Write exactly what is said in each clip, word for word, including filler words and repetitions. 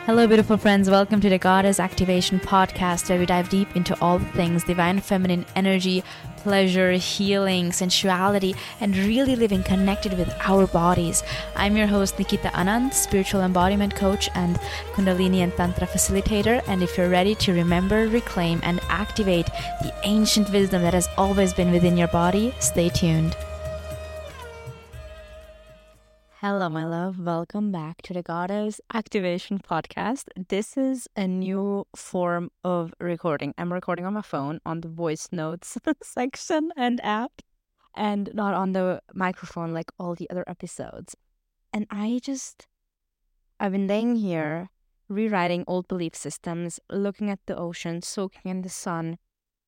Hello, beautiful friends. Welcome to the Goddess Activation Podcast, where we dive deep into all things divine feminine energy, pleasure, healing, sensuality, and really living connected with our bodies. I'm your host, Nikita Anand, spiritual embodiment coach and Kundalini and Tantra facilitator. And if you're ready to remember, reclaim, and activate the ancient wisdom that has always been within your body, stay tuned. Hello, my love. Welcome back to the Goddess Activation Podcast. This is a new form of recording. I'm recording on my phone on the voice notes section and app, and not on the microphone like all the other episodes. And I just, I've been laying here, rewriting old belief systems, looking at the ocean, soaking in the sun,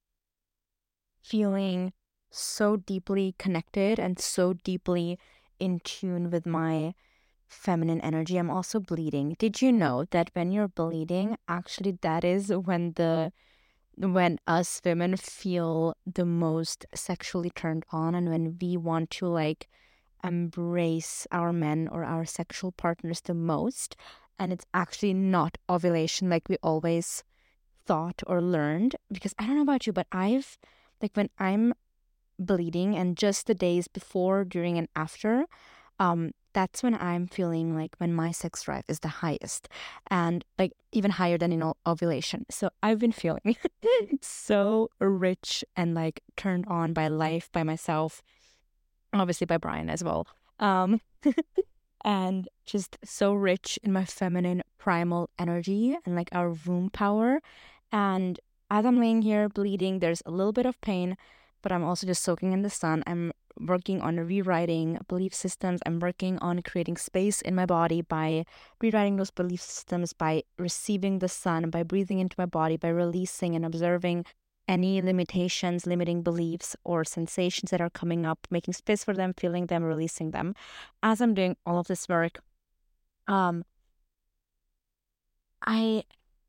feeling so deeply connected and so deeply in tune with my feminine energy. I'm also bleeding. Did you know that when you're bleeding, actually that is when the when us women feel the most sexually turned on, and when we want to like embrace our men or our sexual partners the most. And it's actually not ovulation like we always thought or learned, because I don't know about you, but I've like when I'm bleeding and just the days before, during, and after, um that's when I'm feeling like when my sex drive is the highest, and like even higher than in ov- ovulation. So I've been feeling so rich and like turned on by life, by myself, obviously by Brian as well, um and just so rich in my feminine primal energy and like our womb power. And as I'm laying here bleeding, there's a little bit of pain, but I'm also just soaking in the sun. I'm working on rewriting belief systems. I'm working on creating space in my body by rewriting those belief systems, by receiving the sun, by breathing into my body, by releasing and observing any limitations, limiting beliefs, or sensations that are coming up, making space for them, feeling them, releasing them. As I'm doing all of this work, um, I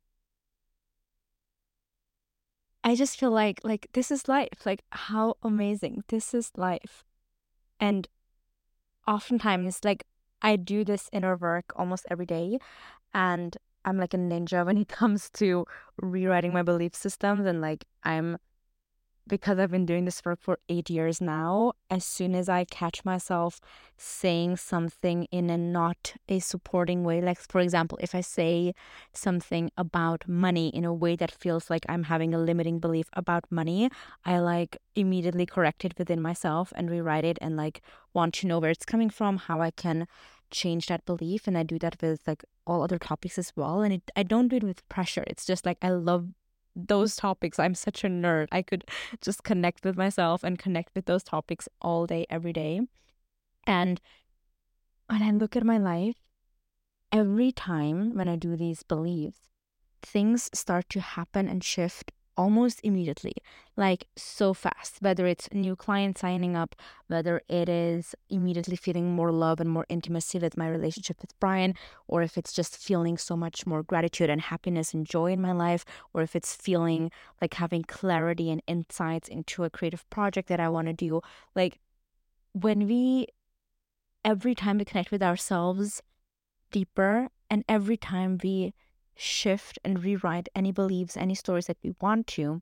I just feel like like this is life. Like how amazing. This is life. And oftentimes like I do this inner work almost every day, and I'm like a ninja when it comes to rewriting my belief systems. And like I'm because I've been doing this work for eight years now, as soon as I catch myself saying something in a not a supporting way, like for example, if I say something about money in a way that feels like I'm having a limiting belief about money, I like immediately correct it within myself and rewrite it, and like want to know where it's coming from, how I can change that belief. And I do that with like all other topics as well. And it, I don't do it with pressure. It's just like I love those topics. I'm such a nerd. I could just connect with myself and connect with those topics all day, every day. And when I look at my life, every time when I do these beliefs, things start to happen and shift almost immediately, like so fast, whether it's new clients signing up, whether it is immediately feeling more love and more intimacy with my relationship with Brian, or if it's just feeling so much more gratitude and happiness and joy in my life, or if it's feeling like having clarity and insights into a creative project that I want to do. Like when we, every time we connect with ourselves deeper, and every time we shift and rewrite any beliefs, any stories that we want to,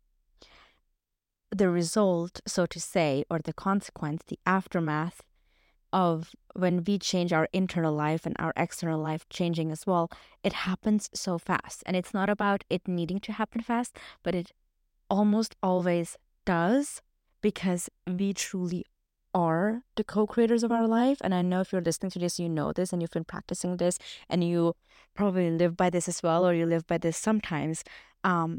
the result, so to say, or the consequence, the aftermath of when we change our internal life and our external life changing as well, it happens so fast. And it's not about it needing to happen fast, but it almost always does, because we truly are the co-creators of our life. And I know if you're listening to this, you know this, and you've been practicing this, and you probably live by this as well, or you live by this sometimes. Um,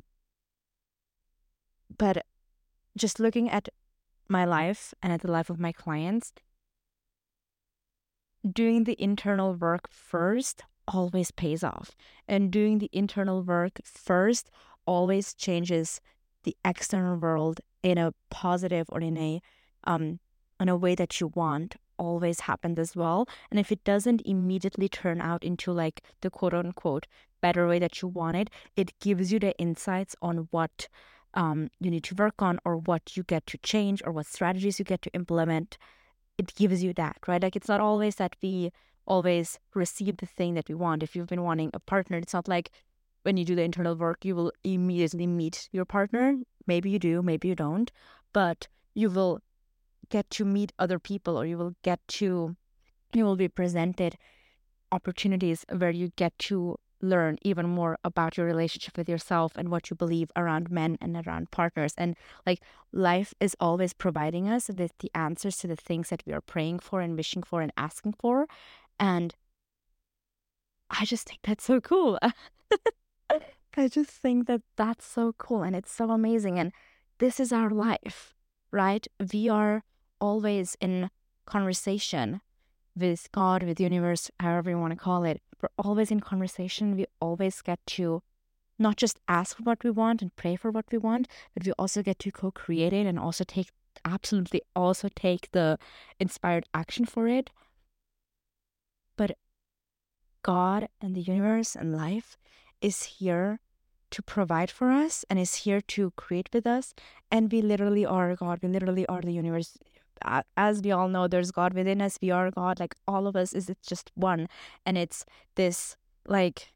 but just looking at my life and at the life of my clients, doing the internal work first always pays off. And doing the internal work first always changes the external world in a positive, or in a um in a way that you want, always happens as well. And if it doesn't immediately turn out into like the quote unquote better way that you wanted, it gives you the insights on what um you need to work on, or what you get to change, or what strategies you get to implement. It gives you that, right? Like it's not always that we always receive the thing that we want. If you've been wanting a partner, it's not like when you do the internal work, you will immediately meet your partner. Maybe you do, maybe you don't, but you will get to meet other people, or you will get to, you will be presented opportunities where you get to learn even more about your relationship with yourself and what you believe around men and around partners. And like, life is always providing us with the answers to the things that we are praying for and wishing for and asking for. And I just think that's so cool. I just think that that's so cool and it's so amazing. And this is our life, right? We are always in conversation with God, with the universe, however you want to call it. We're always in conversation. We always get to not just ask for what we want and pray for what we want, but we also get to co-create it and also take, absolutely also take the inspired action for it. But God and the universe and life is here to provide for us and is here to create with us. And we literally are God. We literally are the universe. As we all know, there's God within us. We are God. Like, all of us is it's just one. And it's this, like,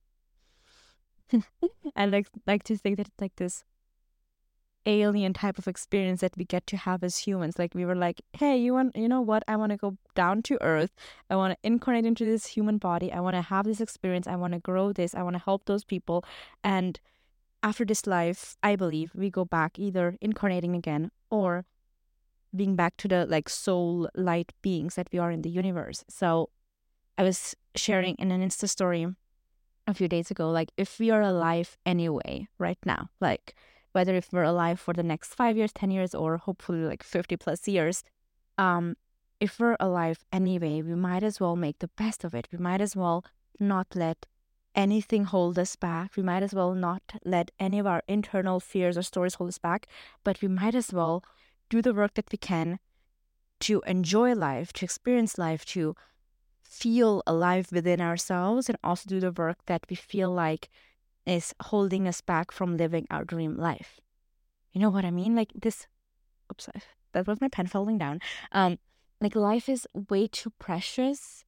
I like like to think that it's like this alien type of experience that we get to have as humans. Like, we were like, hey, you want, you know what? I want to go down to earth. I want to incarnate into this human body. I want to have this experience. I want to grow this. I want to help those people. And after this life, I believe we go back either incarnating again or being back to the like soul light beings that we are in the universe. So I was sharing in an Insta story a few days ago, like, if we are alive anyway right now, like whether if we're alive for the next five years, ten years, or hopefully like fifty plus years, um, if we're alive anyway, we might as well make the best of it. We might as well not let anything hold us back. We might as well not let any of our internal fears or stories hold us back, but we might as well do the work that we can to enjoy life, to experience life, to feel alive within ourselves, and also do the work that we feel like is holding us back from living our dream life. You know what I mean? Like this, oops, that was my pen falling down. Um, like, life is way too precious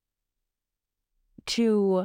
to,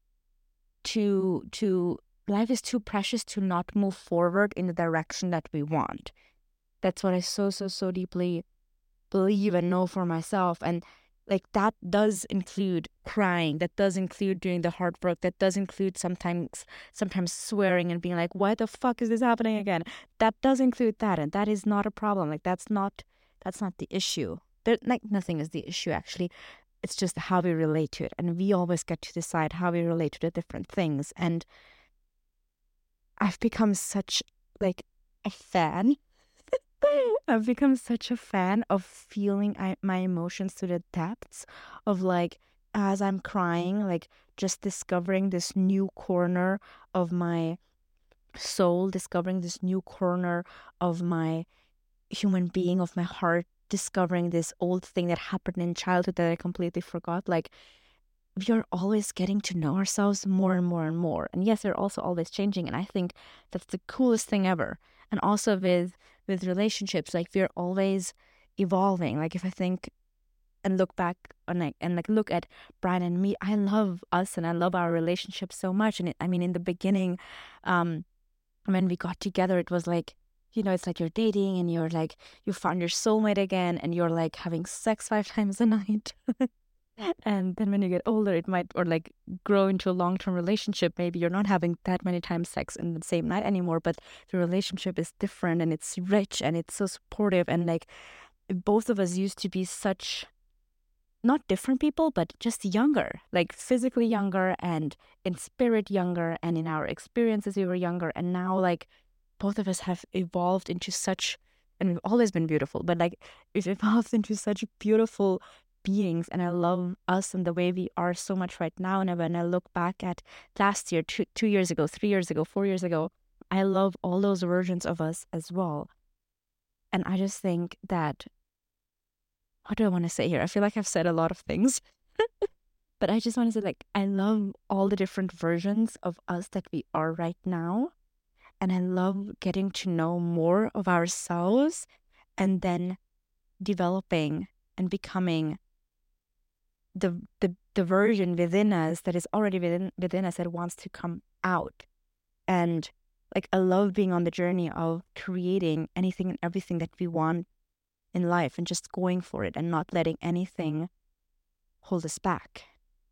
to, to, life is too precious to not move forward in the direction that we want. That's what I so, so, so deeply believe and know for myself. And like, that does include crying. That does include doing the hard work. That does include sometimes, sometimes swearing and being like, why the fuck is this happening again? That does include that. And that is not a problem. Like, that's not, that's not the issue. There, like, nothing is the issue, actually. It's just how we relate to it. And we always get to decide how we relate to the different things. And I've become such like a fan I've become such a fan of feeling I, my emotions to the depths of, like, as I'm crying, like, just discovering this new corner of my soul, discovering this new corner of my human being, of my heart, discovering this old thing that happened in childhood that I completely forgot. Like, we are always getting to know ourselves more and more and more. And yes, they're also always changing. And I think that's the coolest thing ever. And also with with relationships, like, we're always evolving. Like, if I think and look back on like and like look at Brian and me, I love us and I love our relationship so much. And it, I mean, in the beginning, um, when we got together, it was like, you know, it's like you're dating and you're like, you found your soulmate again and you're like having sex five times a night. And then when you get older, it might, or like grow into a long-term relationship, maybe you're not having that many times sex in the same night anymore, but the relationship is different and it's rich and it's so supportive. And like, both of us used to be such, not different people, but just younger, like physically younger and in spirit younger, and in our experiences we were younger. And now, like, both of us have evolved into such, and we've always been beautiful, but like, we've evolved into such beautiful beings. And I love us and the way we are so much right now. And when I look back at last year, two, two years ago, three years ago, four years ago, I love all those versions of us as well. And I just think that, what do I want to say here? I feel like I've said a lot of things, but I just want to say, like, I love all the different versions of us that we are right now. And I love getting to know more of ourselves and then developing and becoming the the the version within us that is already within within us that wants to come out. And like, I love being on the journey of creating anything and everything that we want in life and just going for it and not letting anything hold us back.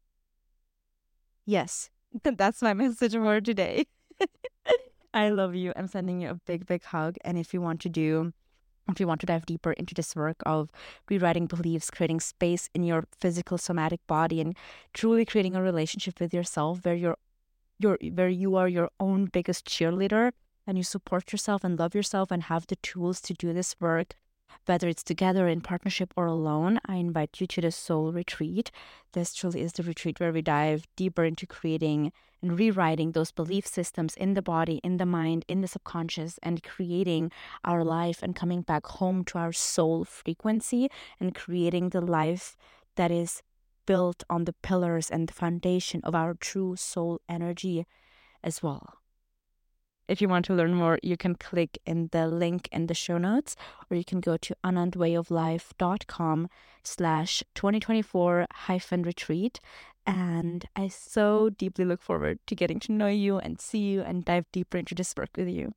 Yes, that's my message for today. I love you. I'm sending you a big, big hug. And if you want to do, if you want to dive deeper into this work of rewriting beliefs, creating space in your physical somatic body, and truly creating a relationship with yourself where you're, you're where you are your own biggest cheerleader and you support yourself and love yourself and have the tools to do this work, whether it's together, in partnership, or alone, I invite you to the Soul Retreat. This truly is the retreat where we dive deeper into creating and rewriting those belief systems in the body, in the mind, in the subconscious, and creating our life and coming back home to our soul frequency and creating the life that is built on the pillars and the foundation of our true soul energy as well. If you want to learn more, you can click in the link in the show notes, or you can go to anandwayoflife.com slash 2024 hyphen retreat. And I so deeply look forward to getting to know you and see you and dive deeper into this work with you.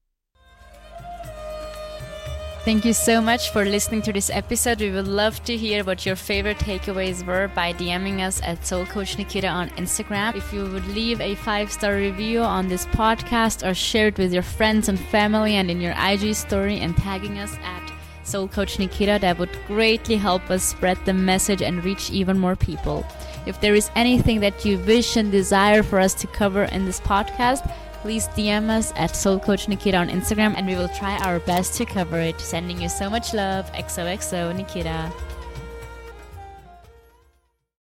Thank you so much for listening to this episode. We would love to hear what your favorite takeaways were by DMing us at Soul Coach Nikita on Instagram. If you would leave a five-star review on this podcast or share it with your friends and family and in your I G story and tagging us at Soul Coach Nikita, that would greatly help us spread the message and reach even more people. If there is anything that you wish and desire for us to cover in this podcast, please D M us at Soul Coach Nikita on Instagram and we will try our best to cover it. Sending you so much love. X O X O Nikita.